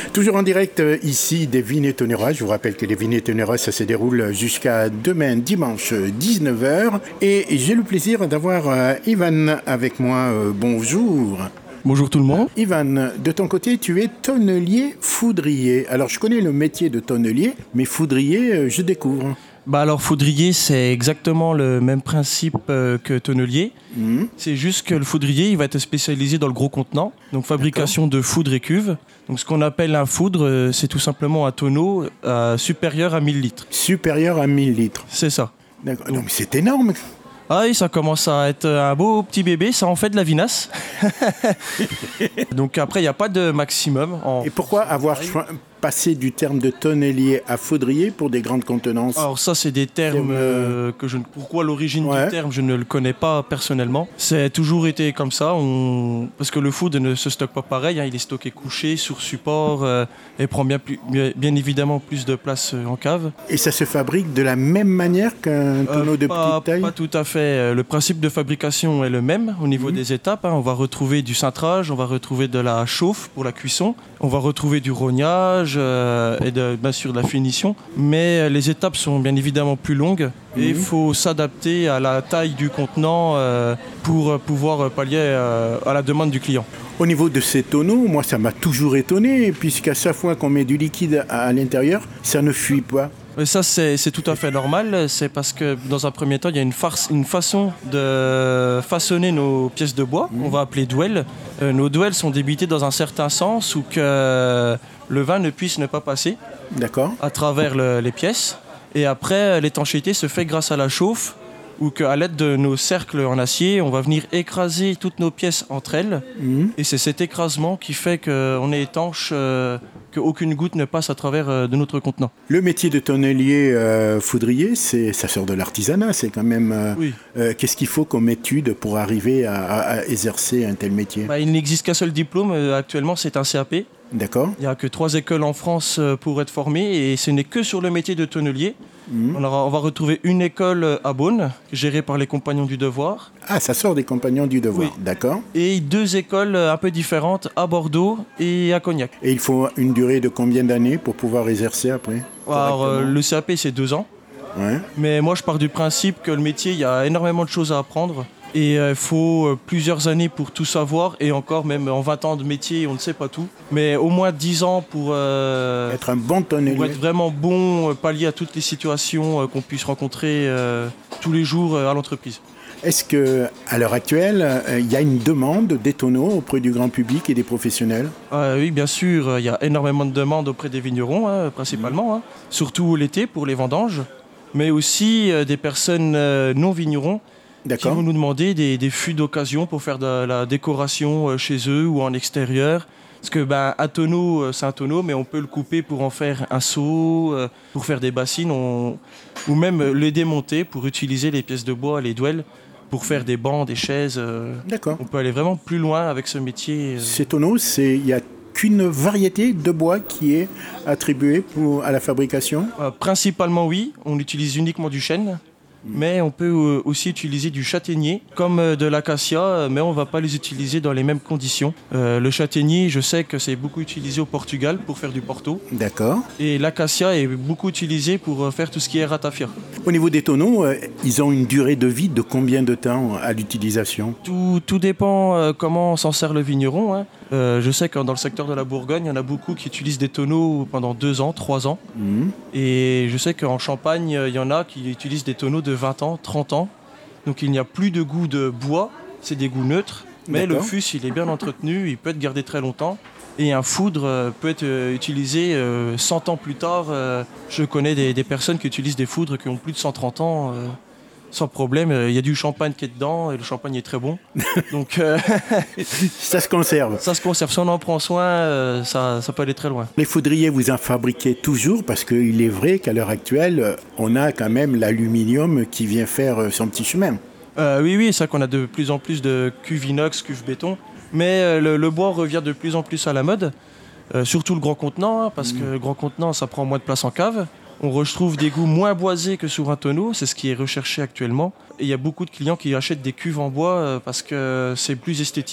Toujours en direct ici des Vignes Tonnerois. Je vous rappelle que les Vignes Tonnerois, ça se déroule jusqu'à demain dimanche 19h. Et j'ai le plaisir d'avoir Ivan avec moi. Bonjour. Bonjour tout le monde. Ivan, de ton côté, tu es tonnelier foudrier. Alors je connais le métier de tonnelier, mais foudrier, je découvre. Alors foudrier, c'est exactement le même principe que tonnelier. C'est juste que le foudrier, il va être spécialisé dans le gros contenant, donc fabrication de foudre et cuve. Donc ce qu'on appelle un foudre, c'est tout simplement un tonneau supérieur à 1000 litres. Supérieur à 1000 litres. C'est ça. D'accord. Donc c'est énorme. Ah oui, ça commence à être un beau petit bébé, ça en fait de la vinasse. Donc après, il n'y a pas de maximum. Et pourquoi avoir passé du terme de tonnelier à foudrier pour des grandes contenances? Alors ça, c'est des termes que je ne... Pourquoi l'origine du terme, je ne le connais pas personnellement. C'est toujours été comme ça, parce que le foudre ne se stocke pas pareil, il est stocké couché, sur support, et prend bien évidemment plus de place en cave. Et ça se fabrique de la même manière qu'un tonneau de petite taille? Pas tout à fait. Le principe de fabrication est le même au niveau des étapes. On va retrouver du cintrage, on va retrouver de la chauffe pour la cuisson, on va retrouver du rognage et bien sûr de la finition. Mais les étapes sont bien évidemment plus longues et il faut s'adapter à la taille du contenant pour pouvoir pallier à la demande du client. Au niveau de ces tonneaux, moi ça m'a toujours étonné, puisqu'à chaque fois qu'on met du liquide à l'intérieur, ça ne fuit pas. Ça, c'est tout à fait normal. C'est parce que, dans un premier temps, il y a une façon de façonner nos pièces de bois, qu'on va appeler douelles. Nos douelles sont débitées dans un certain sens où que le vin ne puisse ne pas passer à travers les pièces. Et après, l'étanchéité se fait grâce à la chauffe, ou qu'à l'aide de nos cercles en acier, on va venir écraser toutes nos pièces entre elles. Et c'est cet écrasement qui fait qu'on est étanche, qu'aucune goutte ne passe à travers de notre contenant. Le métier de tonnelier foudrier, ça sort de l'artisanat. C'est quand même... qu'est-ce qu'il faut comme étude pour arriver à exercer un tel métier? Il n'existe qu'un seul diplôme. Actuellement, c'est un CAP. D'accord. Il n'y a que 3 écoles en France pour être formé et ce n'est que sur le métier de tonnelier. On va retrouver une école à Beaune, gérée par les Compagnons du Devoir. Ah, ça sort des Compagnons du Devoir, d'accord. Et 2 écoles un peu différentes à Bordeaux et à Cognac. Et il faut une durée de combien d'années pour pouvoir exercer après? Alors, le CAP, c'est 2 ans. Mais moi, je pars du principe que le métier, il y a énormément de choses à apprendre. Et il faut plusieurs années pour tout savoir. Et encore, même en 20 ans de métier, on ne sait pas tout. Mais au moins 10 ans pour être un bon tonnelier. Pour être vraiment bon, pallier à toutes les situations qu'on puisse rencontrer tous les jours à l'entreprise. Est-ce qu'à l'heure actuelle, il y a une demande des tonneaux auprès du grand public et des professionnels? Oui, bien sûr. Il y a énormément de demandes auprès des vignerons, principalement. Surtout l'été pour les vendanges. Mais aussi des personnes non vignerons qui vont nous demander des fûts d'occasion pour faire de la décoration chez eux ou en extérieur. Parce que un tonneau, c'est un tonneau, mais on peut le couper pour en faire un seau, pour faire des bassines, ou même les démonter pour utiliser les pièces de bois, les douelles, pour faire des bancs, des chaises. D'accord. On peut aller vraiment plus loin avec ce métier. Ces tonneaux, il n'y a qu'une variété de bois qui est attribuée à la fabrication? Principalement, oui. On utilise uniquement du chêne. Mais on peut aussi utiliser du châtaignier comme de l'acacia, mais on ne va pas les utiliser dans les mêmes conditions. Le châtaignier, je sais que c'est beaucoup utilisé au Portugal pour faire du Porto. D'accord. Et l'acacia est beaucoup utilisé pour faire tout ce qui est ratafia. Au niveau des tonneaux, ils ont une durée de vie de combien de temps à l'utilisation? Tout dépend comment s'en sert le vigneron. Je sais que dans le secteur de la Bourgogne, il y en a beaucoup qui utilisent des tonneaux pendant 2 ans, 3 ans. Et je sais qu'en Champagne, il y en a qui utilisent des tonneaux de 20 ans, 30 ans. Donc il n'y a plus de goût de bois, c'est des goûts neutres. Mais le fût, il est bien entretenu, il peut être gardé très longtemps. Et un foudre peut être utilisé 100 ans plus tard. Je connais des personnes qui utilisent des foudres qui ont plus de 130 ans. Sans problème, il y a du champagne qui est dedans et le champagne est très bon. Donc ça se conserve. Ça se conserve. Si on en prend soin, ça peut aller très loin. Les foudriers, vous en fabriquez toujours parce qu'il est vrai qu'à l'heure actuelle, on a quand même l'aluminium qui vient faire son petit chemin. Oui, c'est vrai qu'on a de plus en plus de cuves inox, cuves béton. Mais le bois revient de plus en plus à la mode. Surtout le grand contenant, parce que le grand contenant, ça prend moins de place en cave. On retrouve des goûts moins boisés que sur un tonneau, c'est ce qui est recherché actuellement. Et il y a beaucoup de clients qui achètent des cuves en bois parce que c'est plus esthétique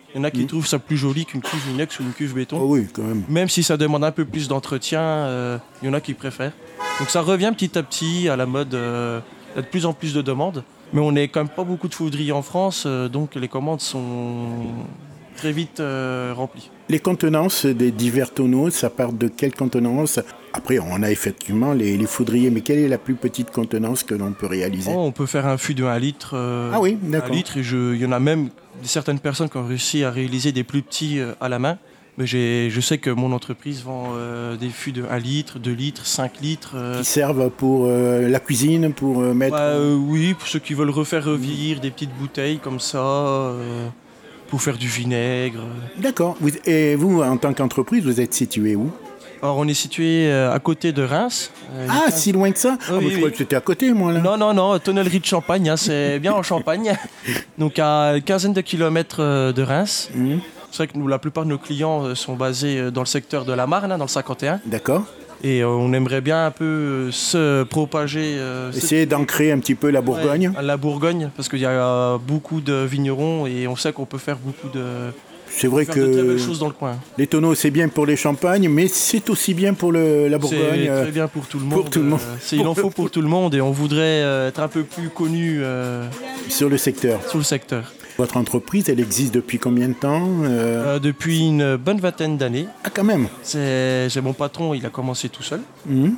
Il y en a qui trouvent ça plus joli qu'une cuve inox ou une cuve béton. Oh oui, quand même. Même si ça demande un peu plus d'entretien, il y en a qui préfèrent. Donc ça revient petit à petit à la mode. Il y a de plus en plus de demandes. Mais on n'est quand même pas beaucoup de foudriers en France, donc les commandes sont très vite remplies. Les contenances des divers tonneaux, ça part de quelle contenance? Après, on a effectivement les foudriers, mais quelle est la plus petite contenance que l'on peut réaliser? On peut faire un fût de 1 litre. Ah oui, d'accord. 1 litre, et il y en a même certaines personnes qui ont réussi à réaliser des plus petits à la main. Mais je sais que mon entreprise vend des fûts de 1 litre, 2 litres, 5 litres. Qui servent pour la cuisine, pour mettre... Oui, pour ceux qui veulent refaire revieillir des petites bouteilles comme ça, pour faire du vinaigre. D'accord. Et vous, en tant qu'entreprise, vous êtes situé où? Alors, on est situé à côté de Reims. Si loin que ça? Oui, Je crois que c'était à côté, moi, là. Non, tonnellerie de Champagne, c'est bien en Champagne. Donc, à une quinzaine de kilomètres de Reims. C'est vrai que la plupart de nos clients sont basés dans le secteur de la Marne, dans le 51. D'accord. Et on aimerait bien un peu se propager. Essayer d'ancrer un petit peu la Bourgogne. Ouais, la Bourgogne, parce qu'il y a beaucoup de vignerons et on sait qu'on peut faire beaucoup de... C'est vrai que de très belles choses dans le coin. Les tonneaux, c'est bien pour les champagnes, mais c'est aussi bien pour la Bourgogne. C'est très bien pour tout le monde. Pour tout le monde. Il en faut pour tout le monde et on voudrait être un peu plus connu sur le secteur. Votre entreprise, elle existe depuis combien de temps? Depuis une bonne vingtaine d'années. Ah, quand même. C'est mon patron, il a commencé tout seul.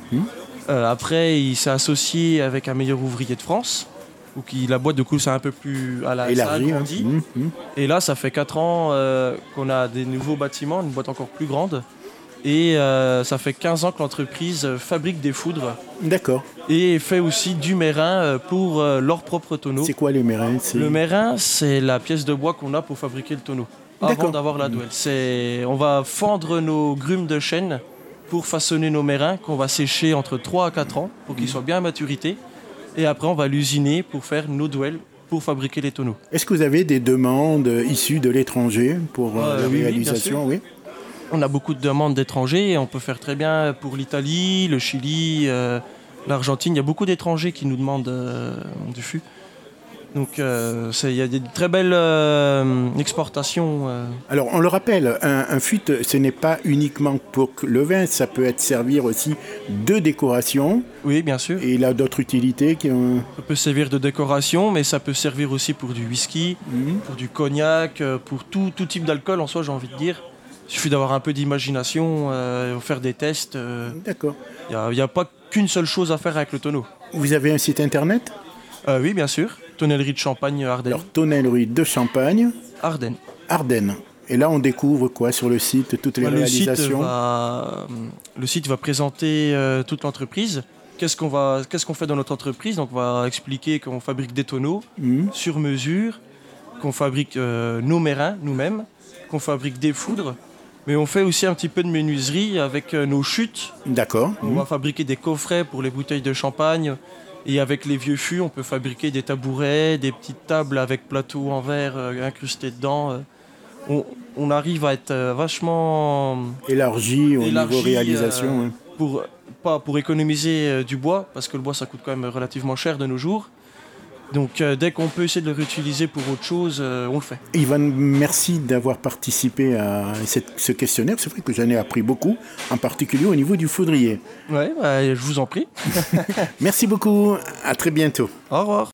Après, il s'est associé avec un meilleur ouvrier de France. Donc la boîte de coup c'est un peu plus à la élargie. Et là ça fait 4 ans qu'on a des nouveaux bâtiments, une boîte encore plus grande. Et ça fait 15 ans que l'entreprise fabrique des foudres. D'accord. Et fait aussi du mérin pour leurs propres tonneaux. C'est quoi les mérins? Le mérin, c'est la pièce de bois qu'on a pour fabriquer le tonneau. Avant d'avoir la douelle. On va fendre nos grumes de chêne pour façonner nos mérins qu'on va sécher entre 3 à 4 ans pour qu'ils soient bien à maturité. Et après, on va l'usiner pour faire nos douelles pour fabriquer les tonneaux. Est-ce que vous avez des demandes issues de l'étranger pour la réalisation? Oui. On a beaucoup de demandes d'étrangers. On peut faire très bien pour l'Italie, le Chili, l'Argentine. Il y a beaucoup d'étrangers qui nous demandent du fût. Donc il y a des très belles exportations. Alors on le rappelle, un fût, ce n'est pas uniquement pour le vin, ça peut être servir aussi de décoration. Oui, bien sûr. Et il a d'autres utilités Ça peut servir de décoration, mais ça peut servir aussi pour du whisky, pour du cognac, pour tout type d'alcool en soi, j'ai envie de dire. Il suffit d'avoir un peu d'imagination, faire des tests. D'accord. Il n'y a pas qu'une seule chose à faire avec le tonneau. Vous avez un site internet? Oui, bien sûr. Tonnellerie de Champagne, Ardennes. Alors, Tonnellerie de Champagne. Ardennes. Et là, on découvre quoi sur le site? Toutes les réalisations? Le site va présenter toute l'entreprise. Qu'est-ce qu'on fait dans notre entreprise? Donc, on va expliquer qu'on fabrique des tonneaux sur mesure, qu'on fabrique nos mérins nous-mêmes, qu'on fabrique des foudres. Mais on fait aussi un petit peu de menuiserie avec nos chutes. D'accord. On va fabriquer des coffrets pour les bouteilles de champagne. Et avec les vieux fûts, on peut fabriquer des tabourets, des petites tables avec plateau en verre incrustés dedans. On arrive à être vachement élargi au niveau réalisation. Pour économiser du bois, parce que le bois ça coûte quand même relativement cher de nos jours. Donc dès qu'on peut essayer de le réutiliser pour autre chose, on le fait. Yvan, merci d'avoir participé à ce questionnaire. C'est vrai que j'en ai appris beaucoup, en particulier au niveau du foudrier. Oui, je vous en prie. Merci beaucoup, à très bientôt. Au revoir.